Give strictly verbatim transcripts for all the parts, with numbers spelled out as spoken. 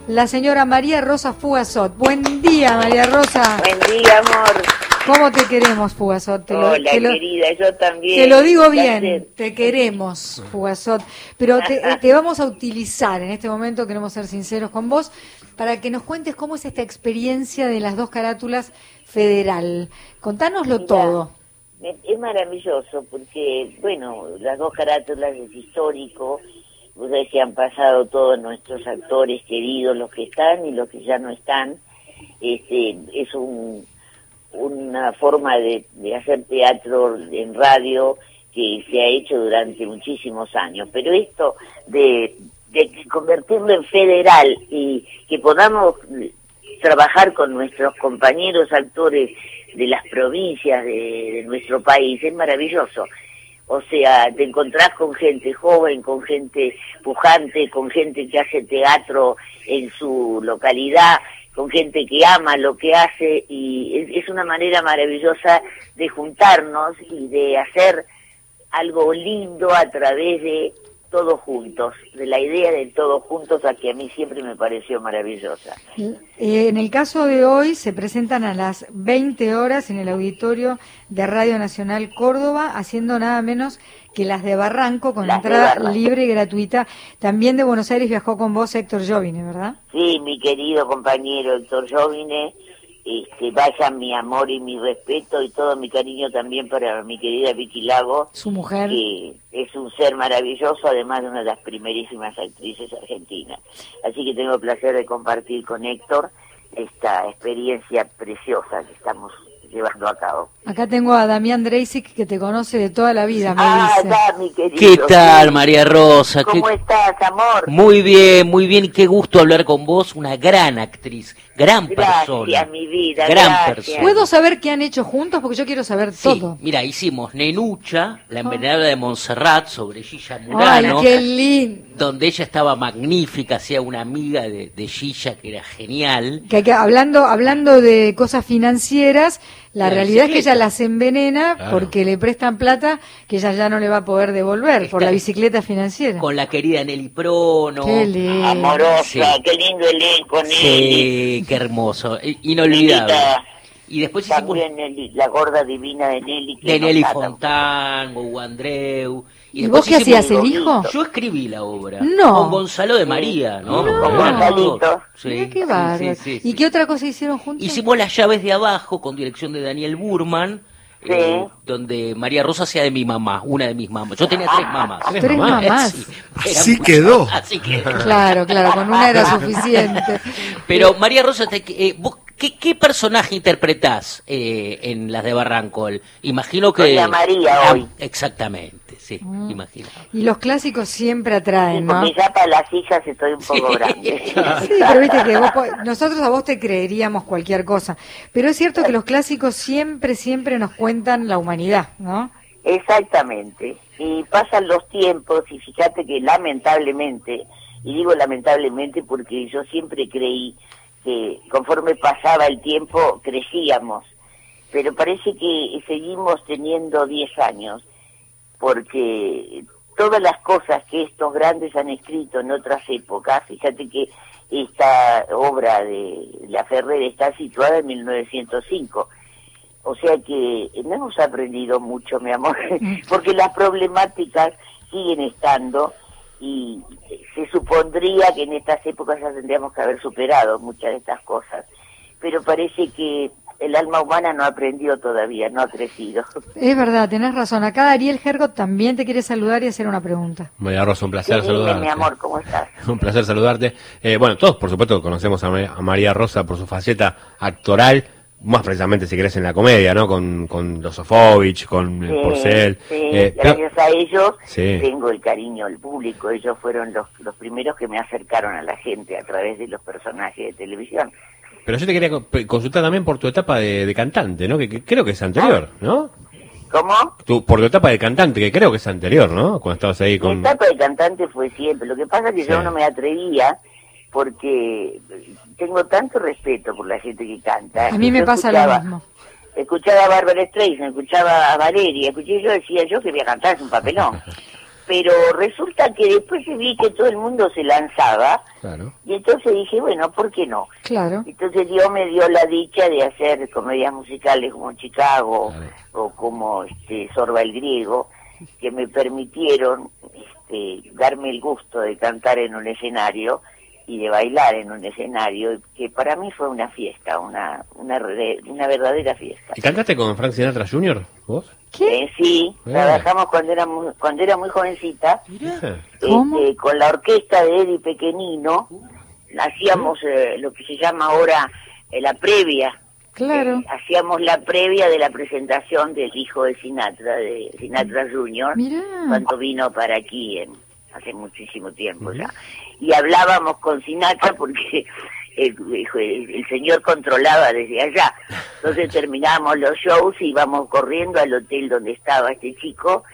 la señora María Rosa Fugazot. Buen día, María Rosa. Buen día, amor. ¿Cómo te queremos, Fugazot? Te lo, Hola, te lo, querida, yo también. Te lo digo bien, te queremos, Fugazot. Pero te, te vamos a utilizar en este momento, queremos ser sinceros con vos, para que nos cuentes cómo es esta experiencia de las dos carátulas federal. Contánoslo Mira, todo. Es maravilloso porque, bueno, las dos carátulas es histórico. Ustedes que han pasado todos nuestros actores queridos, los que están y los que ya no están. Este, es un... una forma de, de hacer teatro en radio que se ha hecho durante muchísimos años, pero esto de, de convertirlo en federal y que podamos trabajar con nuestros compañeros actores de las provincias de, de nuestro país es maravilloso. O sea, te encontrás con gente joven, con gente pujante, con gente que hace teatro en su localidad, con gente que ama lo que hace, y es, es una manera maravillosa de juntarnos y de hacer algo lindo a través de todos juntos, de la idea de todos juntos, a que a mí siempre me pareció maravillosa. Eh, en el caso de hoy se presentan a las veinte horas en el auditorio de Radio Nacional Córdoba, haciendo nada menos que las de Barranco, con las entrada libre y gratuita. También de Buenos Aires viajó con vos Héctor Jovine, ¿verdad? Sí, mi querido compañero Héctor Jovine. Este, vaya mi amor y mi respeto y todo mi cariño también para mi querida Vicky Lago, su mujer, que es un ser maravilloso, además de una de las primerísimas actrices argentinas. Así que tengo el placer de compartir con Héctor esta experiencia preciosa que estamos llevando a cabo. Acá tengo a Damián Dreisic, que te conoce de toda la vida, me ah, dice. Ya, mi querido. ¿Qué tal, María Rosa? ¿Cómo ¿Qué... estás, amor? Muy bien, muy bien, y qué gusto hablar con vos, una gran actriz, gran gracias, persona. Gracias, mi vida, gran gracias. persona. ¿Puedo saber qué han hecho juntos? Porque yo quiero saber sí, todo. Mira, hicimos Nenucha, la envenenada de Montserrat, sobre Gilla Ay, Murano. qué lindo. Donde ella estaba magnífica, hacía una amiga de, de Gilla que era genial. Que, que hablando hablando de cosas financieras, la, la realidad bicicleta. Es que ella las envenena claro. porque le prestan plata que ella ya no le va a poder devolver Está por la bicicleta financiera. Con la querida Nelly Prono. Qué lindo. Amorosa, sí. Qué lindo elenco, Nelly. Sí, qué hermoso, inolvidable. Nelita. Y después También hicimos Nelly, la gorda divina de Nelly. De Nelly Fontán, Hugo Andreu. ¿Y, ¿Y vos qué hacías, el hijo? Yo escribí la obra. No. Con Gonzalo de María, ¿no? No. Con Gonzalito. Sí. Mirá qué bárbaro. Sí, sí, sí, ¿Y sí. qué otra cosa hicieron juntos? Hicimos Las llaves de abajo, con dirección de Daniel Burman. Sí. Eh, donde María Rosa sea de mi mamá, una de mis mamás. Yo tenía tres mamás. ¿Tres, ¿Tres mamás? mamás? Sí, así quedó. Así quedó. Claro, claro, con una era suficiente. Pero María Rosa, te, eh, vos, ¿qué, ¿qué personaje interpretás eh, en las de Barranco? Imagino que... Doña María ah, hoy. Exactamente, sí, mm. imagino. Y los clásicos siempre atraen, sí, ¿no? Porque ya para las hijas estoy un poco sí. grande. Sí, pero viste que vos, nosotros a vos te creeríamos cualquier cosa. Pero es cierto que los clásicos siempre, siempre nos cuentan la humanidad, ¿no? Exactamente. Y pasan los tiempos y fíjate que lamentablemente, y digo lamentablemente porque yo siempre creí que conforme pasaba el tiempo crecíamos, pero parece que seguimos teniendo diez años, porque todas las cosas que estos grandes han escrito en otras épocas, fíjate que esta obra de La Ferrer está situada en mil novecientos cinco, o sea que no hemos aprendido mucho, mi amor, porque las problemáticas siguen estando y se supondría que en estas épocas ya tendríamos que haber superado muchas de estas cosas, pero parece que el alma humana no aprendió todavía, no ha crecido. Es verdad, tenés razón. Acá Ariel Gergo también te quiere saludar y hacer una pregunta. María Rosa, un placer sí, saludarte. Mi amor, ¿cómo estás? Un placer saludarte. Eh, bueno, todos, por supuesto, conocemos a, a María Rosa por su faceta actoral, más precisamente si querés en la comedia, ¿no? Con, con los Sofovich, con sí, Porcel. Sí, eh, gracias pero... a ellos sí. tengo el cariño al público. Ellos fueron los, los primeros que me acercaron a la gente a través de los personajes de televisión. Pero yo te quería consultar también por tu etapa de, de cantante, ¿no? Que, que creo que es anterior, ¿no? ¿Cómo? Tu, por tu etapa de cantante, que creo que es anterior, ¿no? Cuando estabas ahí con... Mi etapa de cantante fue siempre. Lo que pasa es que sí. yo no me atrevía porque tengo tanto respeto por la gente que canta. A mí me pasa lo mismo. Escuchaba a Bárbara Streisand, escuchaba a Valeria, escuché yo decía yo que voy a cantar, es un papelón. pero resulta que después vi que todo el mundo se lanzaba, Claro. y entonces dije, bueno, ¿por qué no? Claro. Entonces Dios me dio la dicha de hacer comedias musicales como Chicago, Claro. o como este, Sorba el Griego, que me permitieron este, darme el gusto de cantar en un escenario y de bailar en un escenario, que para mí fue una fiesta, una una, re- una verdadera fiesta. ¿Y cantaste con Frank Sinatra junior vos? ¿Qué? Eh, sí, Eh. trabajamos cuando era muy, cuando era muy jovencita, Mirá. ¿Cómo? este, con la orquesta de Eddie Pequenino, hacíamos eh, lo que se llama ahora eh, la previa. Claro. Eh, hacíamos la previa de la presentación del hijo de Sinatra, de Sinatra junior, Mirá. cuando vino para aquí en, hace muchísimo tiempo ya. Y hablábamos con Sinatra porque el, el, el señor controlaba desde allá. Entonces terminábamos los shows y íbamos corriendo al hotel donde estaba este chico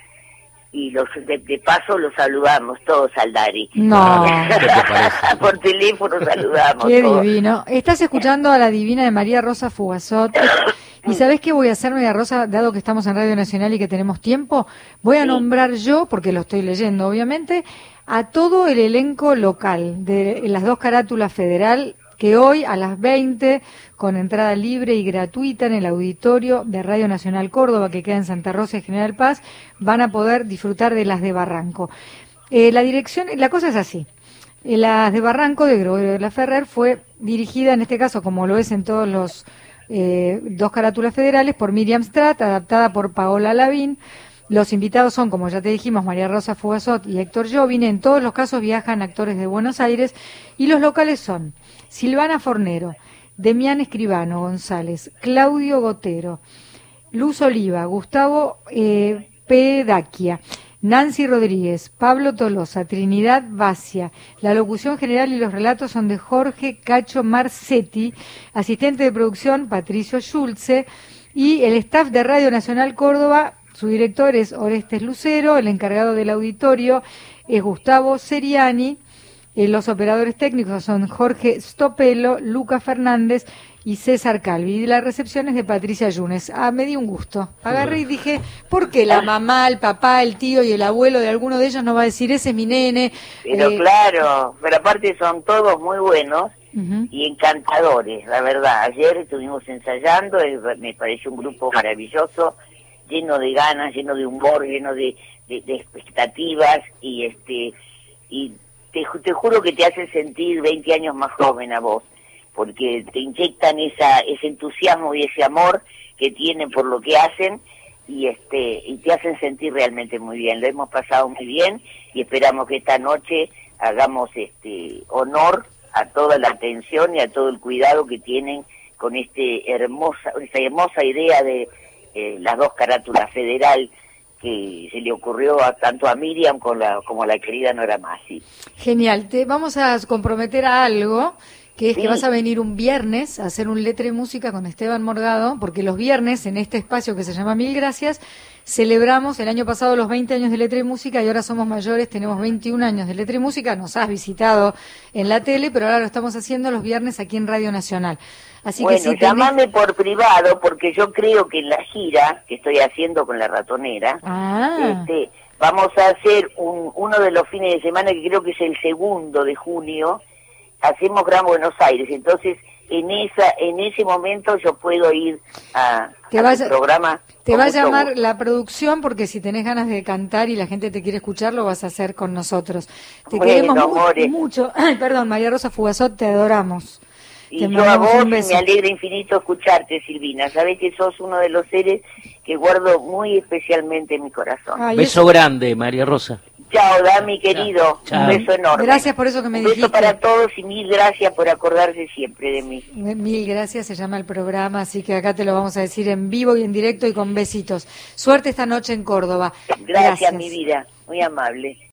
y los de, de paso los saludamos todos al Dari. No. ¿Qué te parece? Por teléfono saludamos Qué todos. divino. Estás escuchando a la divina de María Rosa Fugazot. ¿Y sabés qué voy a hacer, María Rosa, dado que estamos en Radio Nacional y que tenemos tiempo? Voy a Sí. nombrar yo, porque lo estoy leyendo obviamente, a todo el elenco local de las dos carátulas federal que hoy a las veinte, con entrada libre y gratuita en el auditorio de Radio Nacional Córdoba, que queda en Santa Rosa y General Paz, van a poder disfrutar de las de Barranco. Eh, la dirección, la cosa es así. Eh, Las de Barranco, de Gregorio de la Ferrer, fue dirigida, en este caso, como lo es en todos los eh, dos carátulas federales, por Miriam Stratt, adaptada por Paola Lavín. Los invitados son, como ya te dijimos, María Rosa Fugazot y Héctor Jovine. En todos los casos viajan actores de Buenos Aires. Y los locales son Silvana Fornero, Demián Escribano González, Claudio Gotero, Luz Oliva, Gustavo eh, Pedaquia, Nancy Rodríguez, Pablo Tolosa, Trinidad Bacia. La locución general y los relatos son de Jorge Cacho Marcetti, asistente de producción Patricio Schulze, y el staff de Radio Nacional Córdoba. Su director es Orestes Lucero, el encargado del auditorio es Gustavo Seriani, eh, los operadores técnicos son Jorge Stopelo, Luca Fernández y César Calvi, y la recepción es de Patricia Yunes. Ah, me dio un gusto. Agarré y dije, ¿por qué la mamá, el papá, el tío y el abuelo de alguno de ellos no va a decir, ese es mi nene? Pero Eh, claro, pero aparte son todos muy buenos ujú. y encantadores, la verdad. Ayer estuvimos ensayando, eh, me pareció un grupo maravilloso, lleno de ganas, lleno de humor, lleno de, de, de expectativas, y este y te, ju- te juro que te hacen sentir veinte años más joven a vos, porque te inyectan esa ese entusiasmo y ese amor que tienen por lo que hacen, y este y te hacen sentir realmente muy bien. Lo hemos pasado muy bien y esperamos que esta noche hagamos este honor a toda la atención y a todo el cuidado que tienen con este hermosa esta hermosa idea de eh, las dos carátulas federal que se le ocurrió a, tanto a Miriam como, la, como a la querida Nora Masi. Genial, te vamos a comprometer a algo, que es Sí. que vas a venir un viernes a hacer un Letra y Música con Esteban Morgado, porque los viernes en este espacio que se llama Mil Gracias, celebramos el año pasado los veinte años de Letra y Música y ahora somos mayores, tenemos veintiún años de Letra y Música, nos has visitado en la tele, pero ahora lo estamos haciendo los viernes aquí en Radio Nacional. Así Bueno, que si tenés... llamame por privado, porque yo creo que en la gira que estoy haciendo con la ratonera, Ah, este, vamos a hacer un, uno de los fines de semana, que creo que es el segundo de junio, hacemos Gran Buenos Aires. Entonces, en esa en ese momento yo puedo ir a, Te a vas a- tu programa. te con va a mucho llamar gusto. la producción, porque si tenés ganas de cantar y la gente te quiere escuchar, lo vas a hacer con nosotros. Te Bueno, queremos mu- amores. mucho. Ay, perdón, María Rosa Fugazot, te adoramos. Y Te yo a mandamos vos un beso. me alegra infinito escucharte, Silvina. Sabés que sos uno de los seres que guardo muy especialmente en mi corazón. Ay, Beso grande, María Rosa. Chao, Dami, querido. Chao. Un beso enorme. Gracias por eso que me Un beso dijiste. para todos y mil gracias por acordarse siempre de mí. Mil gracias, se llama el programa, así que acá te lo vamos a decir en vivo y en directo y con besitos. Suerte esta noche en Córdoba. Gracias, mi vida. Muy amable.